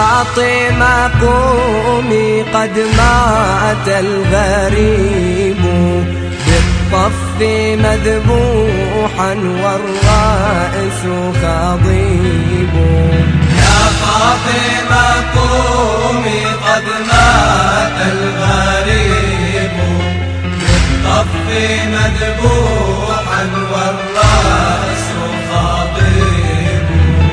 فاطمة قومي قد مات الغريب بالطف مذبوحا والرأس خضيب. يا فاطمة قومي قد مات الغريب بالطف مذبوحا والرأس خضيب.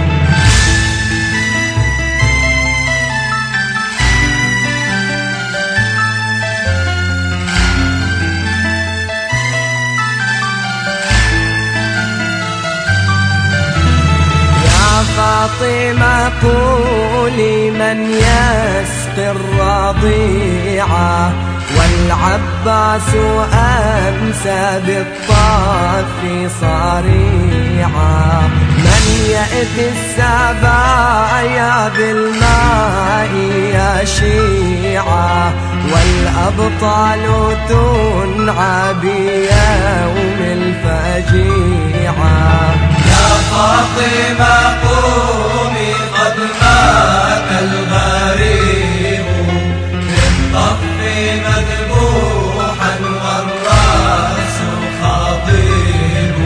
فاطمة قولي من يسقي الرضيعة والعباس أمسى بالطف صريعا. من يأتي السبايا بالماء يشيعا والأبطال تنعى بيوم الفجيعة. يا فاطمة قومي قد مات الغريب بالطف مذبوحا والرأس خضيب.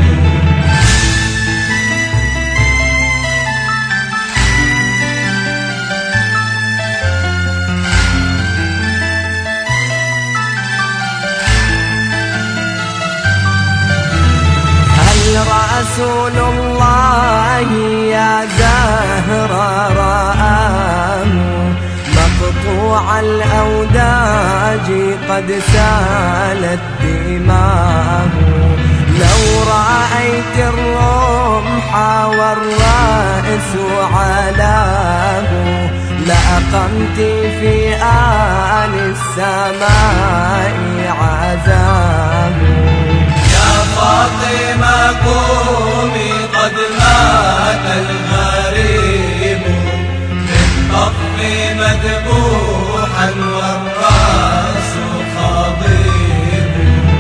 رسول الله يا زهرة رآه مقطوع الأوداج قد سالت دماه. لو رأيت الرمح والرأس علاه لأقمت في آل السماء عزاه. فاطمة قومي قد مات الغريب بالطف مذبوحا والرأس خضيب.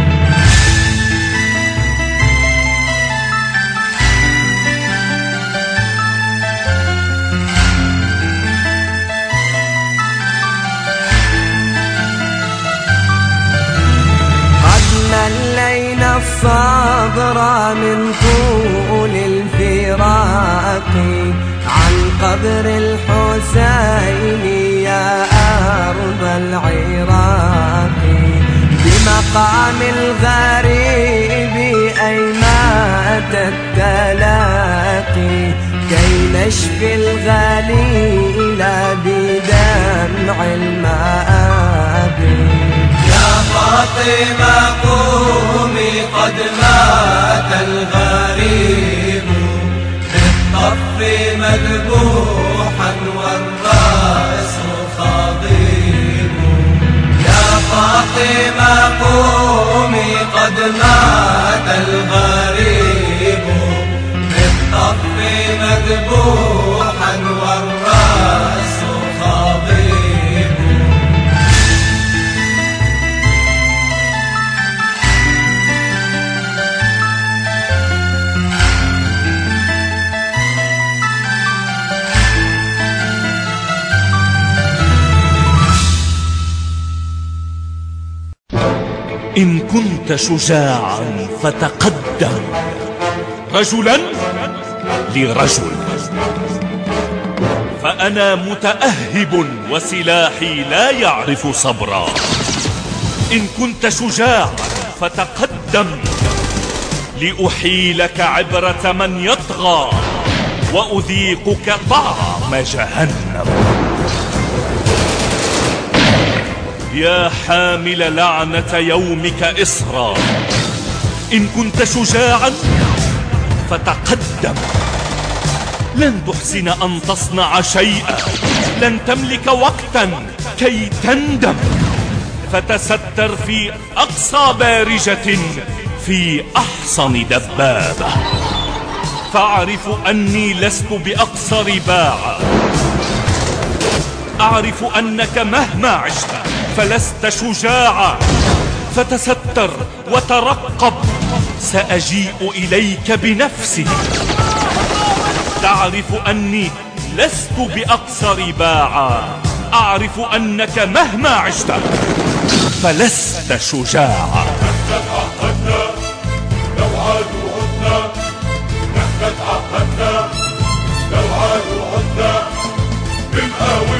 ملينا الصبر من طول الفراق عن قبر الحسين يا أرض العراق. بمقام الغريب أي مات التلاقي كي نشفي الغليل بدمع المآقي. يا فاطمة قومي قد مات الغريب بالطف مذبوحا والرأس خضيب. يا فاطمة قومي قد مات الغريب بالطف مذبوحا والرأس خضيب. إن كنت شجاعا فتقدم رجلا لرجل، فأنا متأهب وسلاحي لا يعرف صبرا. إن كنت شجاعا فتقدم لأحيلك عبرة من يطغى وأذيقك طعم جهنم. يا حامل لعنة يومك إصرا، إن كنت شجاعا فتقدم. لن تحسن أن تصنع شيئا، لن تملك وقتا كي تندم. فتستر في أقصى بارجة في أحصن دبابة. فأعرف أني لست بأقصر باعا، أعرف أنك مهما عشت فلست شجاعا. فتستر وترقب، سأجيء إليك بنفسي. تعرف أني لست بأقصر باعا، أعرف أنك مهما عشت فلست شجاعا. نحن تعهدنا لو عادوا عدنا، نحن تعهدنا لو عادوا عدنا، بالقوي